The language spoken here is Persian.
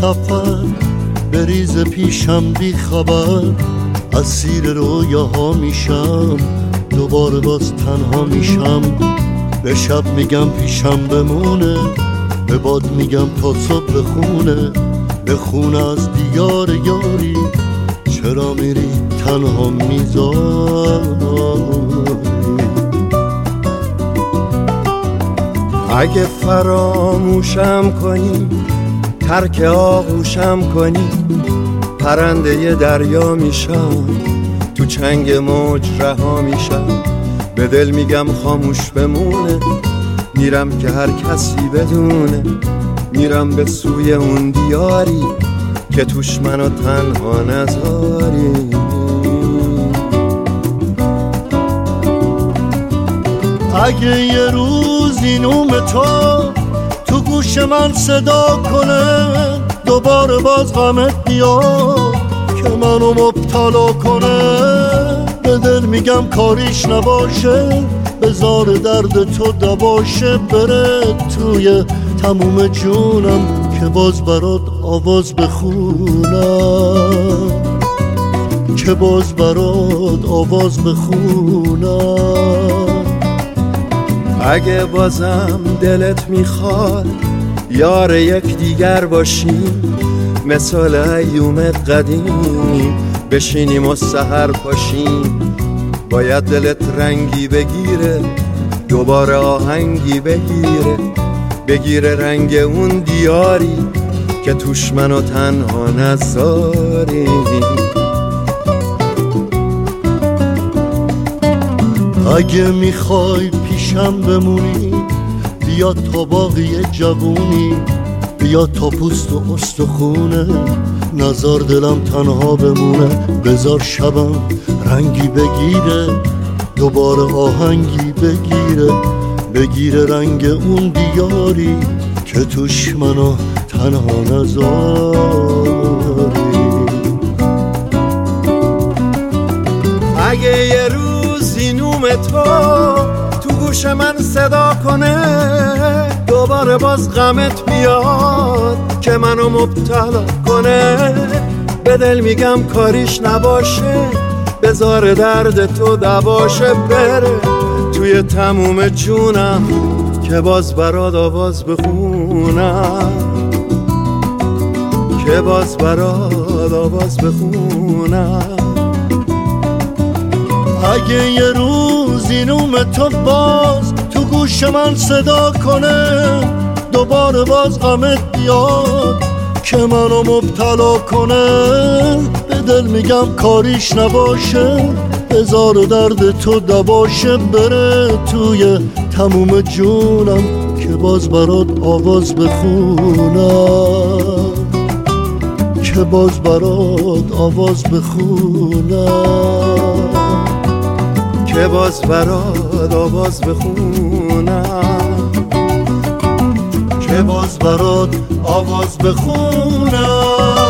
سفر بریز پیشم بی خبر، اسیر رویاها میشم، دوباره باز تنها میشم. به شب میگم پیشم بمونه، به باد میگم تا صبح بخونه، بخونه از دیار یاری، چرا میری تنها میذاری. اگه فراموشم کنی، ترک آغوشم کنی، پرنده دریا میشم، تو چنگ موج رها میشم. به دل میگم خاموش بمونه، میرم که هر کسی بدونه، میرم به سوی اون دیاری که توش منو تنها نذاری. اگه یه روزی نوم تو گوش من صدا کنه، دوباره باز غمت بیاد که منو مبتلا کنه، به دل میگم کاریش نباشه، بذار درد تو دباشه، بره توی تموم جونم که باز برات آواز بخونم، که باز برات آواز بخونم. اگه بازم دلت میخواد یار یک دیگر باشیم، مثال ایوم قدیم بشینیم و سحر پاشیم. باید دلت رنگی بگیره، دوباره آهنگی بگیره رنگ اون دیاری که توش منو تنها نذاری. اگه میخوای پیشم بمونی، بیا تا باقی جوونی، بیا تا پوست و استخونه، نزار دلم تنها بمونه. بذار شبم رنگی بگیره، دوباره آهنگی بگیره رنگ اون دیاری که توش منو تنها نذاری. اگه یه روزی نوم تو گوش من صدا کنه، دوباره باز غمت بیاد که منو مبتلا کنه، به دل میگم کاریش نباشه، بذار درد تو دباشه، بره توی تموم جونم که باز برات آواز بخونم، که باز برات آواز بخونم. اگه یه روزی نوم تو باز تو گوش من صدا کنه، دوباره باز غمت بیاد که منو مبتلا کنه، به دل میگم کاریش نباشه، بذار درد تو دباشه، بره توی تموم جونم که باز برات آواز بخونم، که باز برات آواز بخونم، که باز برات آواز بخونم، که باز برات آواز بخونم.